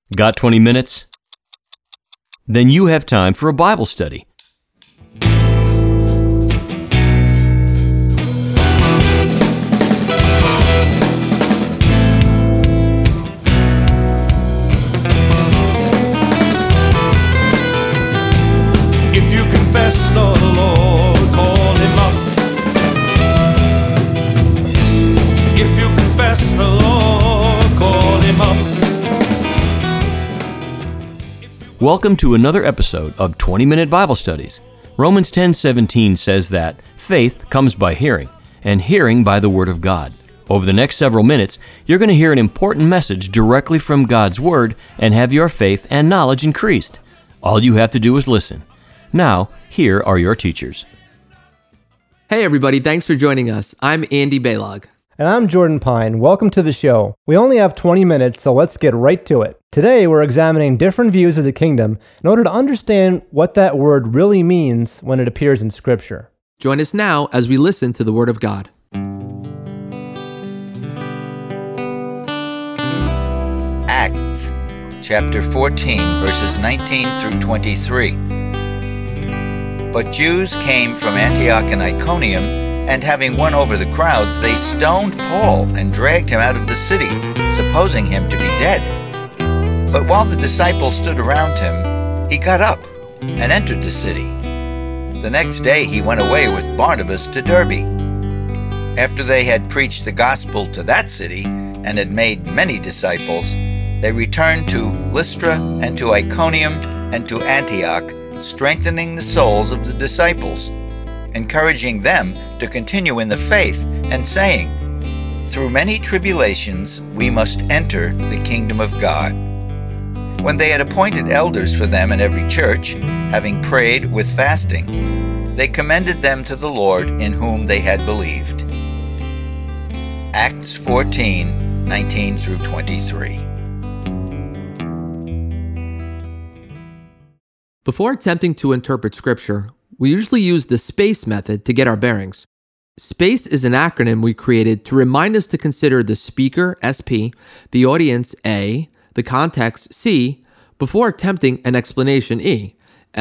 Got 20 minutes? Then you have time for a Bible study. If you confess the Lord, call him up. If you confess the Lord, call him up. Welcome to another episode of 20-Minute Bible Studies. Romans 10:17 says that faith comes by hearing, and hearing by the Word of God. Over the next several minutes, you're going to hear an important message directly from God's Word and have your faith and knowledge increased. All you have to do is listen. Now, here are your teachers. Hey everybody, thanks for joining us. I'm Andy Baylog. And I'm Jordan Pine. Welcome to the show. We only have 20 minutes, so let's get right to it. Today, we're examining different views of the kingdom in order to understand what that word really means when it appears in Scripture. Join us now as we listen to the Word of God. Acts, chapter 14, verses 19 through 23. But Jews came from Antioch and Iconium, and having won over the crowds, they stoned Paul and dragged him out of the city, supposing him to be dead. But while the disciples stood around him, he got up and entered the city. The next day he went away with Barnabas to Derbe. After they had preached the gospel to that city and had made many disciples, they returned to Lystra and to Iconium and to Antioch, strengthening the souls of the disciples, encouraging them to continue in the faith, and saying, "Through many tribulations we must enter the kingdom of God." When they had appointed elders for them in every church, having prayed with fasting, they commended them to the Lord in whom they had believed. Acts 14, 19 through 23. Before attempting to interpret Scripture, we usually use the SPACE method to get our bearings. SPACE is an acronym we created to remind us to consider the speaker, SP, the audience, A, the context, C, before attempting an explanation, E,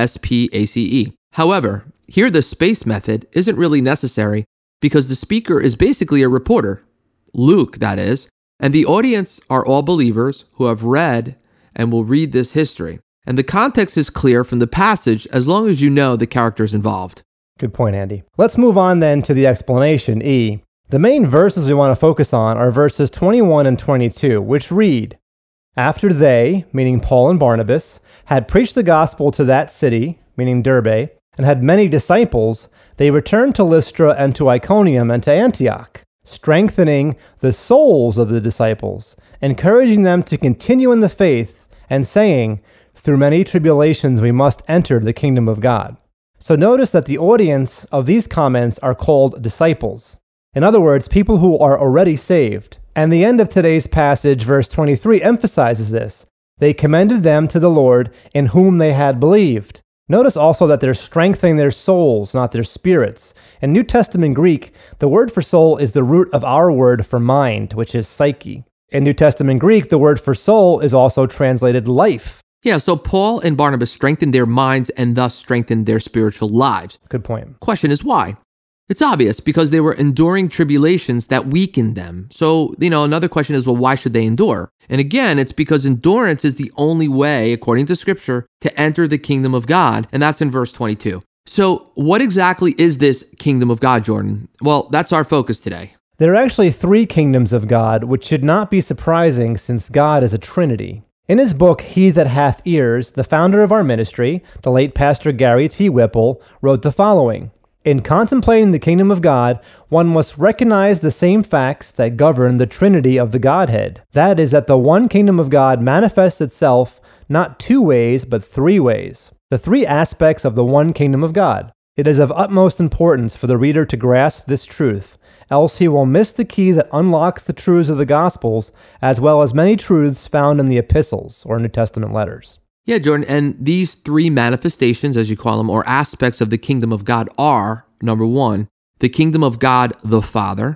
SPACE. However, here the SPACE method isn't really necessary because the speaker is basically a reporter, Luke that is, and the audience are all believers who have read and will read this history. And the context is clear from the passage as long as you know the characters involved. Good point, Andy. Let's move on then to the explanation, E. The main verses we want to focus on are verses 21 and 22, which read, "After they," meaning Paul and Barnabas, "had preached the gospel to that city," meaning Derbe, "and had many disciples, they returned to Lystra and to Iconium and to Antioch, strengthening the souls of the disciples, encouraging them to continue in the faith, and saying, 'Through many tribulations we must enter the kingdom of God.'" So notice that the audience of these comments are called disciples. In other words, people who are already saved. And the end of today's passage, verse 23, emphasizes this. They commended them to the Lord in whom they had believed. Notice also that they're strengthening their souls, not their spirits. In New Testament Greek, the word for soul is the root of our word for mind, which is psyche. In New Testament Greek, the word for soul is also translated life. Yeah, so Paul and Barnabas strengthened their minds and thus strengthened their spiritual lives. Good point. Question is why? It's obvious, because they were enduring tribulations that weakened them. So, another question is, well, why should they endure? And again, it's because endurance is the only way, according to Scripture, to enter the kingdom of God, and that's in verse 22. So, what exactly is this kingdom of God, Jordan? Well, that's our focus today. There are actually three kingdoms of God, which should not be surprising since God is a Trinity. In his book, He That Hath Ears, the founder of our ministry, the late Pastor Gary T. Whipple, wrote the following: "In contemplating the kingdom of God, one must recognize the same facts that govern the Trinity of the Godhead. That is, that the one kingdom of God manifests itself not two ways, but three ways. The three aspects of the one kingdom of God. It is of utmost importance for the reader to grasp this truth, else he will miss the key that unlocks the truths of the Gospels, as well as many truths found in the epistles, or New Testament letters." Yeah, Jordan, and these three manifestations, as you call them, or aspects of the kingdom of God are, number one, the kingdom of God the Father,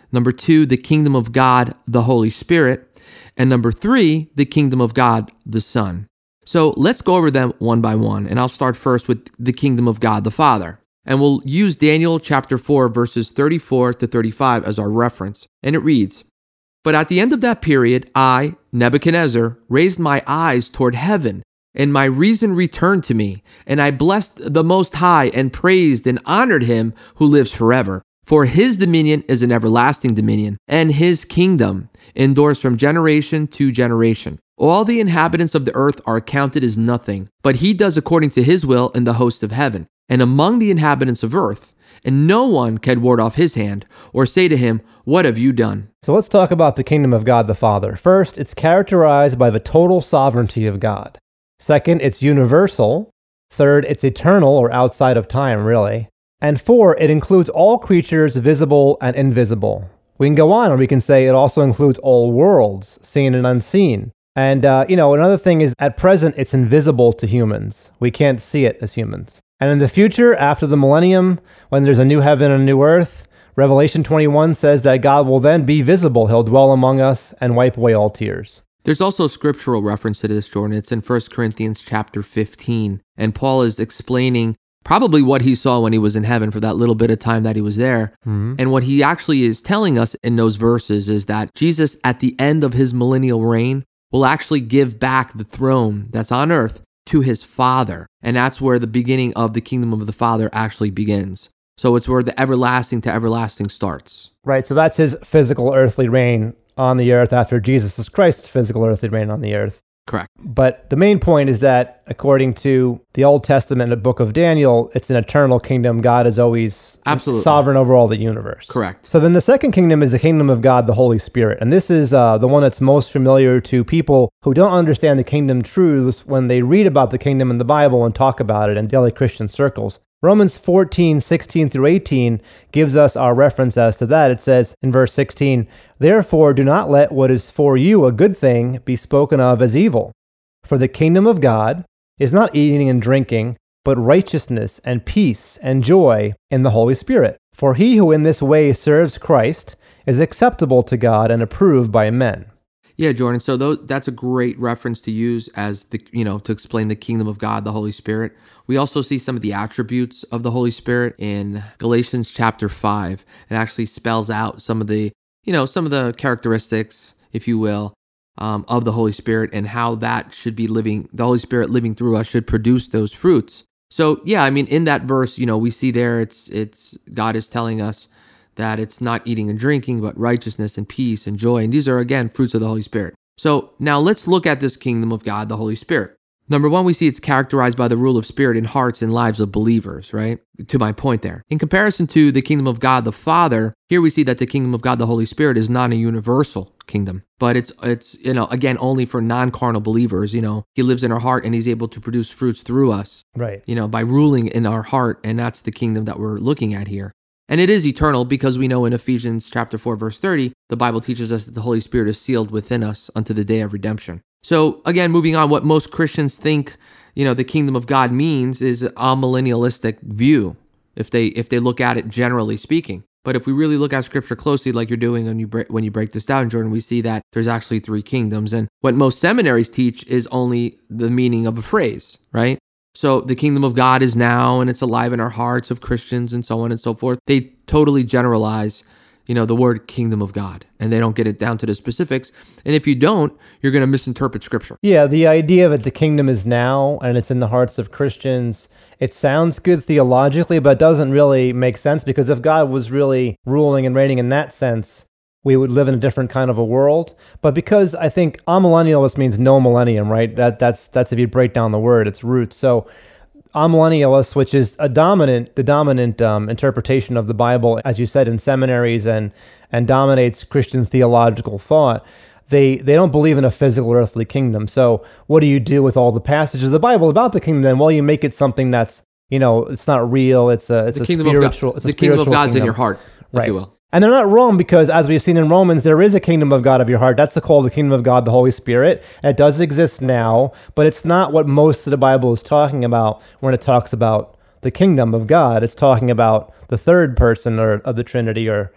Number 2, the kingdom of God, the Holy Spirit. And number 3, the kingdom of God, the Son. So let's go over them one by one. And I'll start first with the kingdom of God, the Father. And we'll use Daniel chapter 4, verses 34 to 35 as our reference. And it reads, "But at the end of that period, I, Nebuchadnezzar, raised my eyes toward heaven, and my reason returned to me, and I blessed the Most High and praised and honored him who lives forever. For his dominion is an everlasting dominion, and his kingdom endures from generation to generation. All the inhabitants of the earth are counted as nothing, but he does according to his will in the host of heaven, and among the inhabitants of earth, and no one can ward off his hand, or say to him, 'What have you done?'" So let's talk about the kingdom of God the Father. First, it's characterized by the total sovereignty of God. Second, it's universal. Third, it's eternal or outside of time, really. And 4, it includes all creatures, visible and invisible. We can go on and we can say it also includes all worlds, seen and unseen. And, another thing is at present, it's invisible to humans. We can't see it as humans. And in the future, after the millennium, when there's a new heaven and a new earth, Revelation 21 says that God will then be visible. He'll dwell among us and wipe away all tears. There's also a scriptural reference to this, Jordan. It's in 1 Corinthians chapter 15. And Paul is explaining probably what he saw when he was in heaven for that little bit of time that he was there. Mm-hmm. And what he actually is telling us in those verses is that Jesus, at the end of his millennial reign, will actually give back the throne that's on earth to his Father. And that's where the beginning of the kingdom of the Father actually begins. So it's where the everlasting to everlasting starts. Right, so that's his physical earthly reign on the earth after Jesus Christ's physical earthly reign on the earth. Correct. But the main point is that according to the Old Testament and the book of Daniel, it's an eternal kingdom. God is always absolutely sovereign over all the universe. Correct. So then the second kingdom is the kingdom of God, the Holy Spirit. And this is the one that's most familiar to people who don't understand the kingdom truths when they read about the kingdom in the Bible and talk about it in daily Christian circles. Romans 14, 16 through 18 gives us our reference as to that. It says in verse 16, "Therefore do not let what is for you a good thing be spoken of as evil. For the kingdom of God is not eating and drinking, but righteousness and peace and joy in the Holy Spirit. For he who in this way serves Christ is acceptable to God and approved by men." Yeah, Jordan. So that's a great reference to use as to explain the kingdom of God, the Holy Spirit. We also see some of the attributes of the Holy Spirit in Galatians chapter 5. It actually spells out some of the characteristics, if you will, of the Holy Spirit and how that should be living. The Holy Spirit living through us should produce those fruits. So yeah, I mean, in that verse, we see there it's God is telling us that it's not eating and drinking, but righteousness and peace and joy. And these are, again, fruits of the Holy Spirit. So now let's look at this kingdom of God, the Holy Spirit. Number one, we see it's characterized by the rule of spirit in hearts and lives of believers, right? To my point there. In comparison to the kingdom of God, the Father, here we see that the kingdom of God, the Holy Spirit, is not a universal kingdom, but it's again, only for non-carnal believers. He lives in our heart and he's able to produce fruits through us, right? By ruling in our heart. And that's the kingdom that we're looking at here. And it is eternal because we know in Ephesians chapter 4, verse 30, the Bible teaches us that the Holy Spirit is sealed within us unto the day of redemption. So again, moving on, what most Christians think, the kingdom of God means is a millennialistic view, if they look at it generally speaking. But if we really look at Scripture closely, like you're doing when you break this down, Jordan, we see that there's actually 3 kingdoms. And what most seminaries teach is only the meaning of a phrase, right? So the kingdom of God is now, and it's alive in our hearts of Christians and so on and so forth. They totally generalize, the word kingdom of God, and they don't get it down to the specifics. And if you don't, you're going to misinterpret Scripture. Yeah, the idea that the kingdom is now and it's in the hearts of Christians, it sounds good theologically, but it doesn't really make sense, because if God was really ruling and reigning in that sense, we would live in a different kind of a world. But because I think amillennialist means no millennium, right? That's if you break down the word, its roots. So amillennialist, which is the dominant interpretation of the Bible, as you said, in seminaries and dominates Christian theological thought, they don't believe in a physical earthly kingdom. So what do you do with all the passages of the Bible about the kingdom then? Well, you make it something that's, it's not real. It's a spiritual. It's a the kingdom of God's kingdom. in your heart, right. If you will. And they're not wrong, because as we've seen in Romans, there is a kingdom of God of your heart. That's called the kingdom of God, the Holy Spirit. And it does exist now, but it's not what most of the Bible is talking about when it talks about the kingdom of God. It's talking about the third person of the Trinity,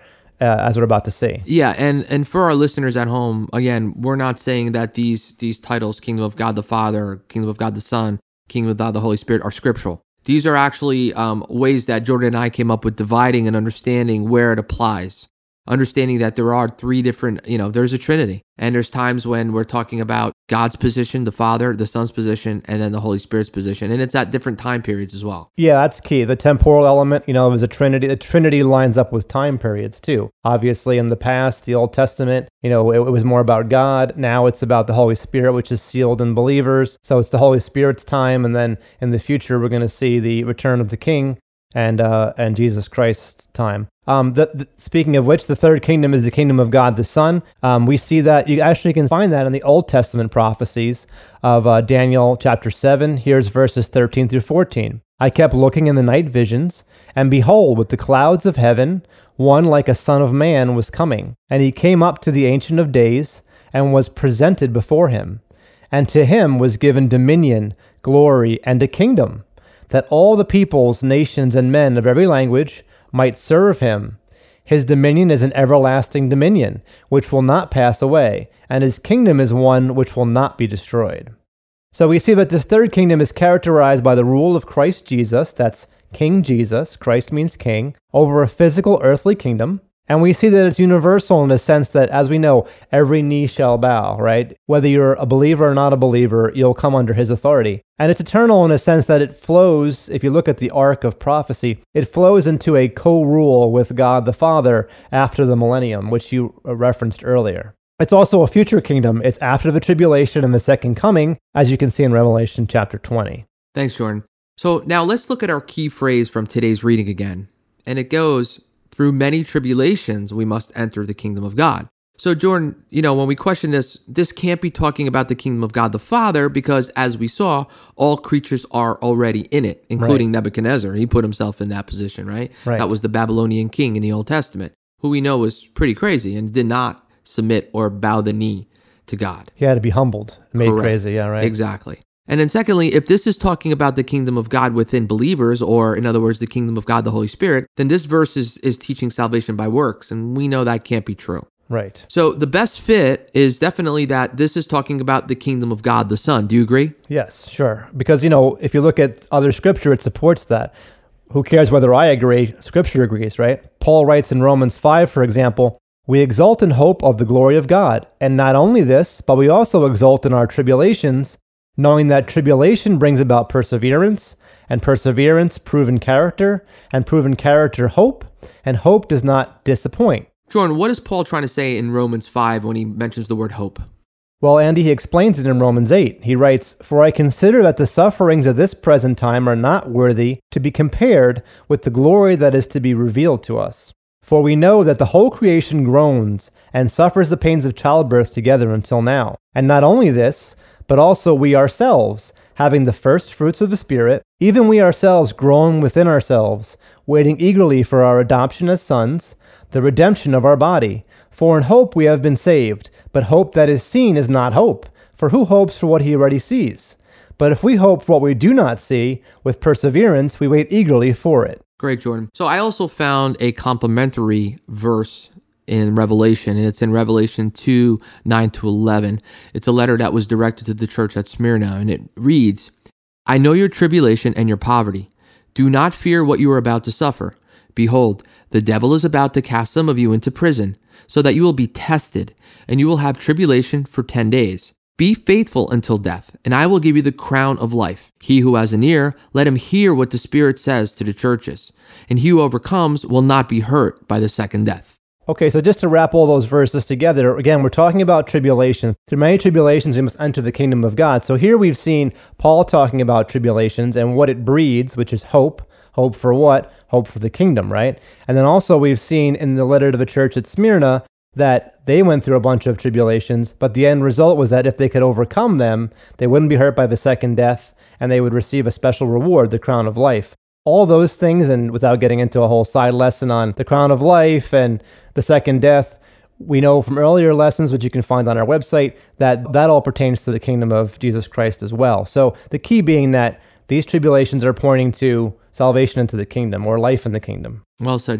as we're about to see. Yeah, and for our listeners at home, again, we're not saying that these titles, Kingdom of God the Father, Kingdom of God the Son, Kingdom of God the Holy Spirit, are scriptural. These are actually ways that Jordan and I came up with dividing and understanding where it applies. Understanding that there are three different, there's a Trinity. And there's times when we're talking about God's position, the Father, the Son's position, and then the Holy Spirit's position. And it's at different time periods as well. Yeah, that's key. The temporal element, it was a Trinity. The Trinity lines up with time periods too. Obviously, in the past, the Old Testament, it was more about God. Now it's about the Holy Spirit, which is sealed in believers. So it's the Holy Spirit's time. And then in the future, we're going to see the return of the King and Jesus Christ's time. Speaking of which, the third kingdom is the kingdom of God the Son. We see that you actually can find that in the Old Testament prophecies of Daniel chapter 7. Here's verses 13 through 14. I kept looking in the night visions, and behold, with the clouds of heaven, one like a son of man was coming. And he came up to the Ancient of Days, and was presented before him. And to him was given dominion, glory, and a kingdom, that all the peoples, nations, and men of every language might serve him. His dominion is an everlasting dominion, which will not pass away, and his kingdom is one which will not be destroyed. So we see that this third kingdom is characterized by the rule of Christ Jesus, that's King Jesus, Christ means king, over a physical earthly kingdom. And we see that it's universal in the sense that, as we know, every knee shall bow, right? Whether you're a believer or not a believer, you'll come under his authority. And it's eternal in a sense that it flows, if you look at the arc of prophecy, it flows into a co-rule with God the Father after the millennium, which you referenced earlier. It's also a future kingdom. It's after the tribulation and the second coming, as you can see in Revelation chapter 20. Thanks, Jordan. So now let's look at our key phrase from today's reading again. And it goes, through many tribulations, we must enter the kingdom of God. So Jordan, when we question this can't be talking about the kingdom of God the Father, because as we saw, all creatures are already in it, including Nebuchadnezzar. He put himself in that position, right? That was the Babylonian king in the Old Testament, who we know was pretty crazy and did not submit or bow the knee to God. He had to be humbled, made crazy, yeah, right? Exactly. And then secondly, if this is talking about the kingdom of God within believers, or in other words, the kingdom of God, the Holy Spirit, then this verse is teaching salvation by works. And we know that can't be true. Right. So the best fit is definitely that this is talking about the kingdom of God, the Son. Do you agree? Yes, sure. Because, if you look at other scripture, it supports that. Who cares whether I agree? Scripture agrees, right? Paul writes in Romans 5, for example, we exult in hope of the glory of God. And not only this, but we also exult in our tribulations, knowing that tribulation brings about perseverance, and perseverance, proven character, and proven character, hope, and hope does not disappoint. Jordan, what is Paul trying to say in Romans 5 when he mentions the word hope? Well, Andy, he explains it in Romans 8. He writes, for I consider that the sufferings of this present time are not worthy to be compared with the glory that is to be revealed to us. For we know that the whole creation groans and suffers the pains of childbirth together until now. And not only this, but also we ourselves, having the first fruits of the Spirit, even we ourselves groan within ourselves, waiting eagerly for our adoption as sons, the redemption of our body. For in hope we have been saved, but hope that is seen is not hope. For who hopes for what he already sees? But if we hope for what we do not see, with perseverance we wait eagerly for it. Great, Jordan. So I also found a complementary verse in Revelation, and it's in Revelation 2, 9-11. It's a letter that was directed to the church at Smyrna, and it reads, I know your tribulation and your poverty. Do not fear what you are about to suffer. Behold, the devil is about to cast some of you into prison, so that you will be tested, and you will have tribulation for 10 days. Be faithful until death, and I will give you the crown of life. He who has an ear, let him hear what the Spirit says to the churches. And he who overcomes will not be hurt by the second death. Okay, so just to wrap all those verses together, again, we're talking about tribulation. Through many tribulations, we must enter the kingdom of God. So here we've seen Paul talking about tribulations and what it breeds, which is hope. Hope for what? Hope for the kingdom, right? And then also we've seen in the letter to the church at Smyrna that they went through a bunch of tribulations, but the end result was that if they could overcome them, they wouldn't be hurt by the second death, and they would receive a special reward, the crown of life. All those things, and without getting into a whole side lesson on the crown of life and the second death, we know from earlier lessons, which you can find on our website, that all pertains to the kingdom of Jesus Christ as well. So the key being that these tribulations are pointing to salvation into the kingdom, or life in the kingdom. Well said, Jordan.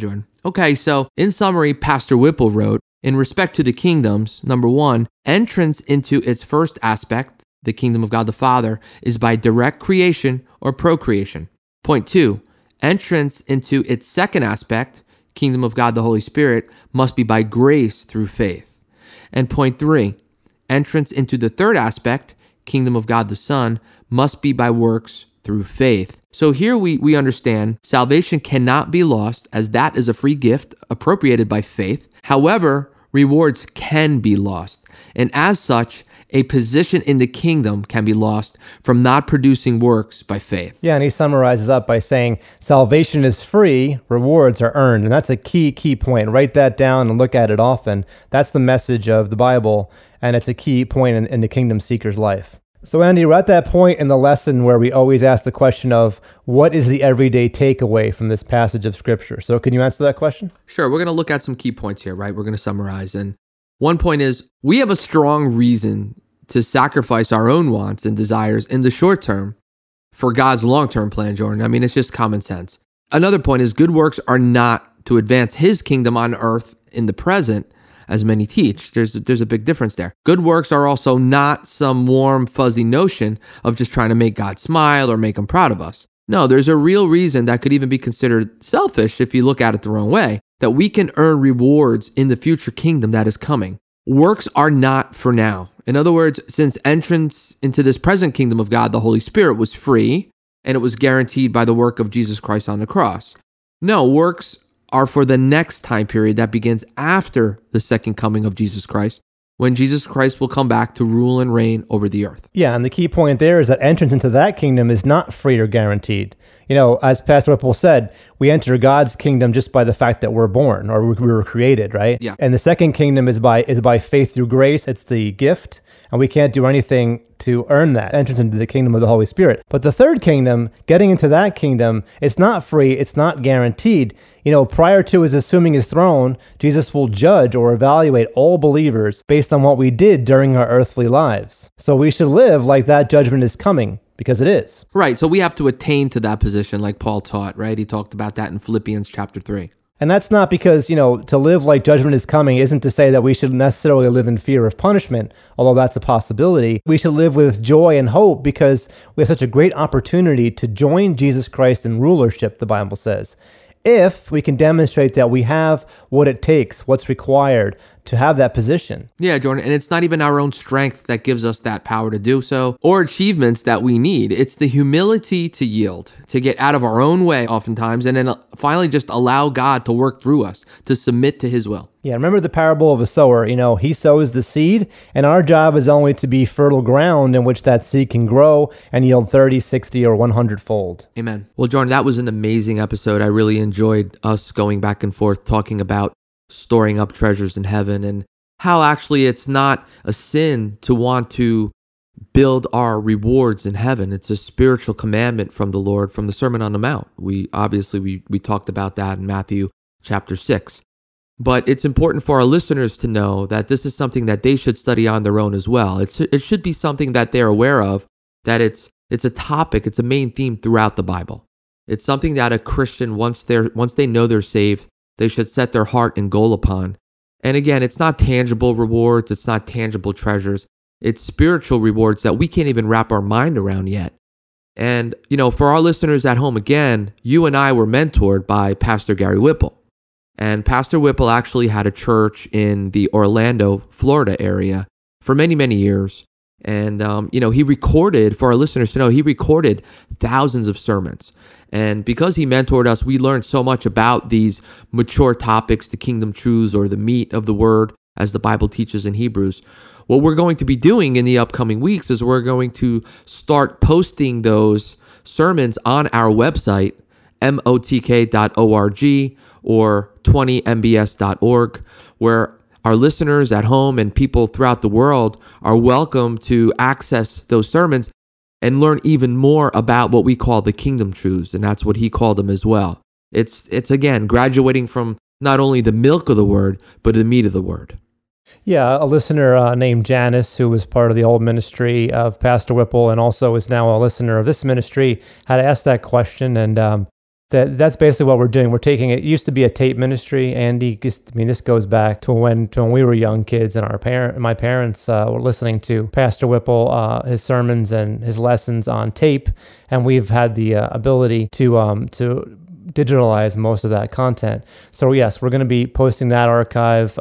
Okay, so in summary, Pastor Whipple wrote, in respect to the kingdoms, number one, entrance into its first aspect, the kingdom of God the Father, is by direct creation or procreation. Point two, entrance into its second aspect, kingdom of God the Holy Spirit, must be by grace through faith. And point three, entrance into the third aspect, kingdom of God the Son, must be by works through faith. So here we understand salvation cannot be lost, as that is a free gift appropriated by faith. However, rewards can be lost. And as such, a position in the kingdom can be lost from not producing works by faith. Yeah, and he summarizes up by saying salvation is free, rewards are earned. And that's a key point. Write that down and look at it often. That's the message of the Bible, and it's a key point in the kingdom seeker's life. So Andy, we're at that point in the lesson where we always ask the question of what is the everyday takeaway from this passage of Scripture? So can you answer that question? Sure. We're going to look at some key points here, right? We're going to summarize. And one point is we have a strong reason to sacrifice our own wants and desires in the short term for God's long-term plan, Jordan. I mean, it's just common sense. Another point is good works are not to advance his kingdom on earth in the present, as many teach. There's a big difference there. Good works are also not some warm, fuzzy notion of just trying to make God smile or make him proud of us. No, there's a real reason that could even be considered selfish if you look at it the wrong way, that we can earn rewards in the future kingdom that is coming. Works are not for now. In other words, since entrance into this present kingdom of God, the Holy Spirit, was free, and it was guaranteed by the work of Jesus Christ on the cross. No, works are for the next time period that begins after the second coming of Jesus Christ, when Jesus Christ will come back to rule and reign over the earth. Yeah, and the key point there is that entrance into that kingdom is not free or guaranteed. You know, as Pastor Whipple said, we enter God's kingdom just by the fact that we're born or we were created, right? Yeah. And the second kingdom is by faith through grace. It's the gift, and we can't do anything to earn that entrance into the kingdom of the Holy Spirit. But the third kingdom, getting into that kingdom, it's not free, it's not guaranteed. You know, prior to his assuming his throne, Jesus will judge or evaluate all believers based on what we did during our earthly lives. So we should live like that judgment is coming, because it is. Right, so we have to attain to that position like Paul taught, right? He talked about that in Philippians chapter 3. And that's not because, you know, to live like judgment is coming isn't to say that we should necessarily live in fear of punishment, although that's a possibility. We should live with joy and hope because we have such a great opportunity to join Jesus Christ in rulership, the Bible says, if we can demonstrate that we have what it takes, what's required to have that position. Yeah, Jordan, and it's not even our own strength that gives us that power to do so or achievements that we need. It's the humility to yield, to get out of our own way oftentimes, and then finally just allow God to work through us, to submit to his will. Yeah, remember the parable of a sower. You know, he sows the seed, and our job is only to be fertile ground in which that seed can grow and yield 30, 60, or 100-fold. Amen. Well, Jordan, that was an amazing episode. I really enjoyed us going back and forth talking about storing up treasures in heaven and how actually it's not a sin to want to build our rewards in heaven. It's a spiritual commandment from the Lord, from the Sermon on the Mount. We talked about that in Matthew chapter 6. But it's important for our listeners to know that this is something that they should study on their own as well. It should be something that they're aware of, that it's a topic, it's a main theme throughout the Bible. It's something that a Christian, once they know they're saved, they should set their heart and goal upon. And again, it's not tangible rewards, it's not tangible treasures. It's spiritual rewards that we can't even wrap our mind around yet. And, you know, for our listeners at home, again, you and I were mentored by Pastor Gary Whipple. And Pastor Whipple actually had a church in the Orlando, Florida area for many, many years. And, he recorded, for our listeners to know, he recorded thousands of sermons. And because he mentored us, we learned so much about these mature topics, the kingdom truths, or the meat of the word, as the Bible teaches in Hebrews. What we're going to be doing in the upcoming weeks is we're going to start posting those sermons on our website, motk.org or 20mbs.org, where our listeners at home and people throughout the world are welcome to access those sermons and learn even more about what we call the kingdom truths, and that's what he called them as well. It's again, graduating from not only the milk of the word, but the meat of the word. Yeah, a listener named Janice, who was part of the old ministry of Pastor Whipple and also is now a listener of this ministry, had asked that question, and That's basically what we're doing. We're taking it used to be a tape ministry, Andy. This goes back to when we were young kids, and my parents were listening to Pastor Whipple, his sermons and his lessons on tape, and we've had the ability to digitalize most of that content. So yes, we're going to be posting that archive.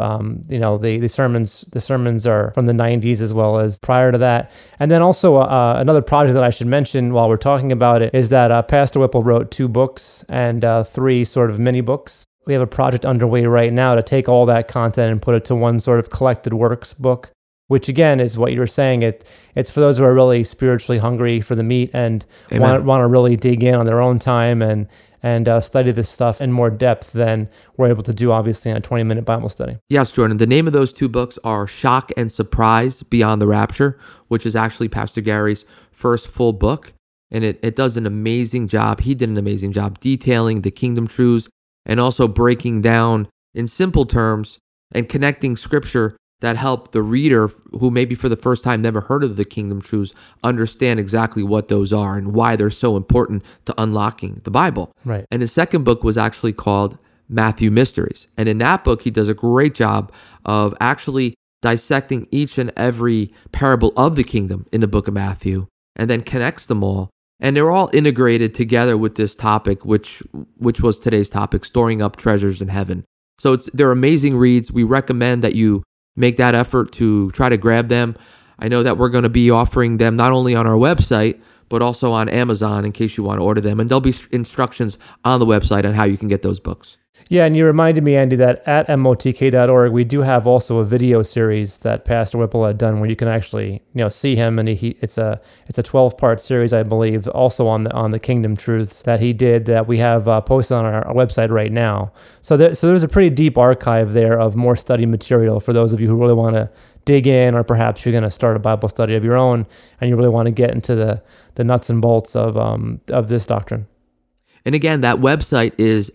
The sermons are from the 90s as well as prior to that. And then also another project that I should mention while we're talking about it is that Pastor Whipple wrote 2 books and 3 sort of mini books. We have a project underway right now to take all that content and put it to one sort of collected works book, which again is what you were saying. It's for those who are really spiritually hungry for the meat and want to really dig in on their own time and study this stuff in more depth than we're able to do, obviously, in a 20-minute Bible study. Yes, Jordan. The name of those 2 books are Shock and Surprise Beyond the Rapture, which is actually Pastor Gary's first full book. And it does an amazing job. He did an amazing job detailing the kingdom truths and also breaking down in simple terms and connecting scripture that help the reader who maybe for the first time never heard of the kingdom truths understand exactly what those are and why they're so important to unlocking the Bible. Right. And his second book was actually called Matthew Mysteries. And in that book, he does a great job of actually dissecting each and every parable of the kingdom in the book of Matthew and then connects them all. And they're all integrated together with this topic, which was today's topic, storing up treasures in heaven. So they're amazing reads. We recommend that you make that effort to try to grab them. I know that we're going to be offering them not only on our website, but also on Amazon in case you want to order them. And there'll be instructions on the website on how you can get those books. Yeah, and you reminded me, Andy, that at motk.org, we do have also a video series that Pastor Whipple had done where you can actually, see him, and it's a 12-part series, I believe, also on the kingdom truths that he did that we have posted on our website right now. So there's a pretty deep archive there of more study material for those of you who really want to dig in, or perhaps you're going to start a Bible study of your own and you really want to get into the nuts and bolts of this doctrine. And again, that website is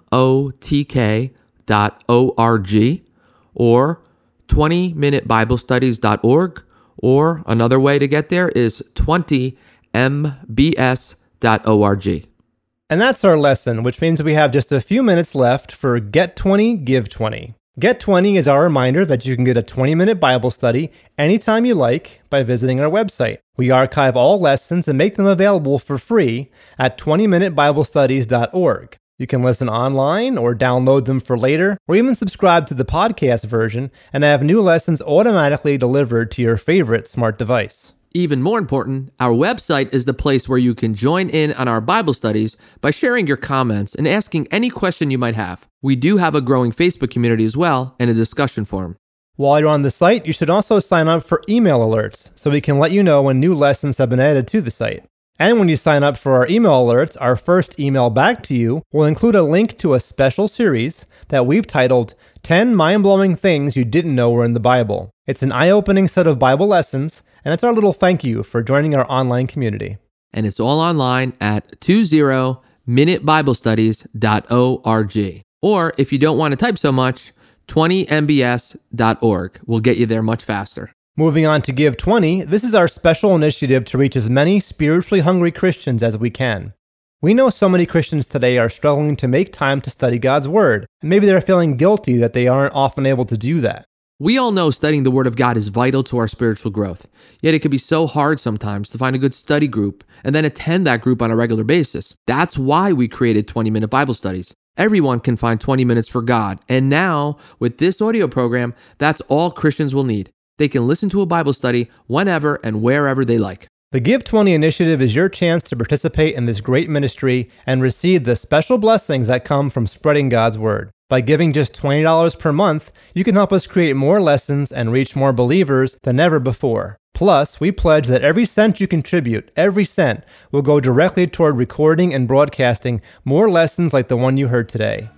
motk.org or 20minutebiblestudies.org, or another way to get there is 20mbs.org. And that's our lesson, which means we have just a few minutes left for Get 20, Give 20. Get 20 is our reminder that you can get a 20-minute Bible study anytime you like by visiting our website. We archive all lessons and make them available for free at 20minutebiblestudies.org. You can listen online or download them for later, or even subscribe to the podcast version and have new lessons automatically delivered to your favorite smart device. Even more important, our website is the place where you can join in on our Bible studies by sharing your comments and asking any question you might have. We do have a growing Facebook community as well and a discussion forum. While you're on the site, you should also sign up for email alerts so we can let you know when new lessons have been added to the site. And when you sign up for our email alerts, our first email back to you will include a link to a special series that we've titled 10 Mind-Blowing Things You Didn't Know Were in the Bible. It's an eye-opening set of Bible lessons, and it's our little thank you for joining our online community. And it's all online at 20minutebiblestudies.org. Or if you don't want to type so much, 20mbs.org will get you there much faster. Moving on to Give 20, this is our special initiative to reach as many spiritually hungry Christians as we can. We know so many Christians today are struggling to make time to study God's Word, and maybe they're feeling guilty that they aren't often able to do that. We all know studying the Word of God is vital to our spiritual growth, yet it can be so hard sometimes to find a good study group and then attend that group on a regular basis. That's why we created 20-minute Bible studies. Everyone can find 20 minutes for God, and now, with this audio program, that's all Christians will need. They can listen to a Bible study whenever and wherever they like. The Give 20 initiative is your chance to participate in this great ministry and receive the special blessings that come from spreading God's Word. By giving just $20 per month, you can help us create more lessons and reach more believers than ever before. Plus, we pledge that every cent you contribute, every cent, will go directly toward recording and broadcasting more lessons like the one you heard today.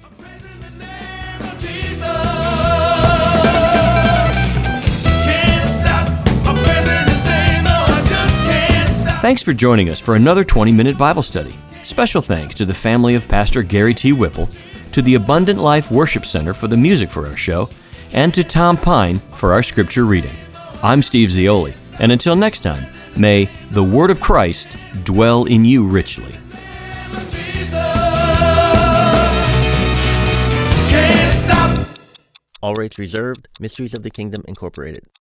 Thanks for joining us for another 20-minute Bible study. Special thanks to the family of Pastor Gary T. Whipple, to the Abundant Life Worship Center for the music for our show, and to Tom Pine for our scripture reading. I'm Steve Zioli, and until next time, may the Word of Christ dwell in you richly. Jesus. All rights reserved. Mysteries of the Kingdom Incorporated.